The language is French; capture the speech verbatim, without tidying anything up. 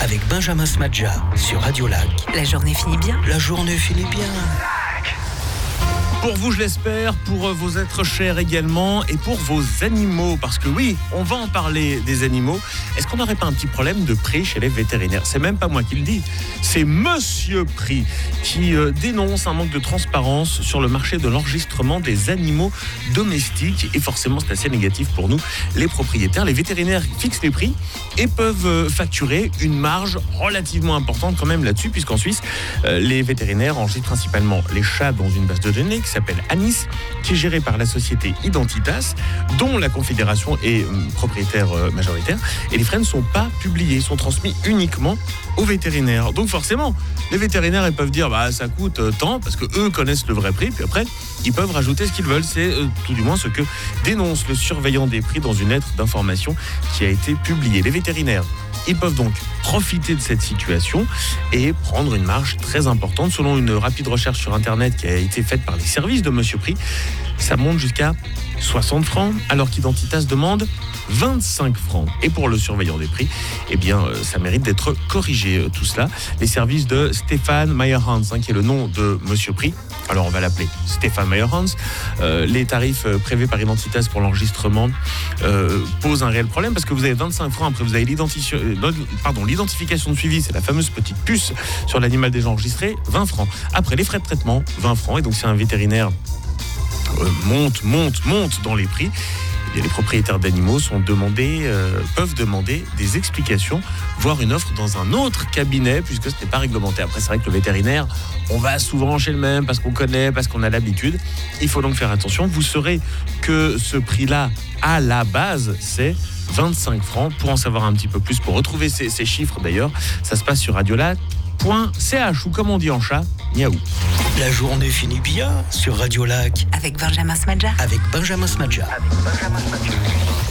avec Benjamin Smadja sur Radio Lac. La journée finit bien. La journée finit bien. Pour vous, je l'espère, pour vos êtres chers également et pour vos animaux. Parce que oui, on va en parler des animaux. Est-ce qu'on n'aurait pas un petit problème de prix chez les vétérinaires ? C'est même pas moi qui le dis. C'est Monsieur Prix qui euh, dénonce un manque de transparence sur le marché de l'enregistrement des animaux domestiques. Et forcément, c'est assez négatif pour nous, les propriétaires. Les vétérinaires fixent les prix et peuvent euh, facturer une marge relativement importante quand même là-dessus. Puisqu'en Suisse, euh, les vétérinaires enregistrent principalement les chats dans une base de données qui s'appelle Anis, qui est gérée par la société Identitas, dont la confédération est euh, propriétaire euh, majoritaire. Et les frais ne sont pas publiés, sont transmis uniquement aux vétérinaires. Donc forcément, les vétérinaires ils peuvent dire bah ça coûte euh, tant, parce que eux connaissent le vrai prix, puis après ils peuvent rajouter ce qu'ils veulent. C'est euh, tout du moins ce que dénonce le surveillant des prix dans une lettre d'information qui a été publiée. Les vétérinaires, ils peuvent donc profiter de cette situation et prendre une marge très importante. Selon une rapide recherche sur Internet qui a été faite par les services de Monsieur Prix, ça monte jusqu'à soixante francs, alors qu'Identitas demande vingt-cinq francs. Et pour le surveillant des prix, eh bien, ça mérite d'être corrigé, tout cela. Les services de Stéphane Meyerhans, hein, qui est le nom de Monsieur Prix. Alors, on va l'appeler Stéphane Meyerhans. Euh, les tarifs prévus par Identitas pour l'enregistrement euh, posent un réel problème parce que vous avez vingt-cinq francs. Après, vous avez l'identification, euh, pardon, l'identification de suivi, c'est la fameuse petite puce sur l'animal déjà enregistré, vingt francs. Après, les frais de traitement, vingt francs. Et donc, si un vétérinaire euh, monte, monte, monte dans les prix, et les propriétaires d'animaux sont demandés, euh, peuvent demander des explications, voire une offre dans un autre cabinet, puisque ce n'est pas réglementé. Après, c'est vrai que le vétérinaire, on va souvent chez le même parce qu'on connaît, parce qu'on a l'habitude. Il faut donc faire attention. Vous saurez que ce prix-là, à la base, c'est vingt-cinq francs. Pour en savoir un petit peu plus, pour retrouver ces, ces chiffres d'ailleurs, ça se passe sur radiolac point c h ou comme on dit en chat, miaou. La journée finit bien sur Radio Lac. Avec Benjamin Smadja. Avec Benjamin Smadja. Avec Benjamin Smadja.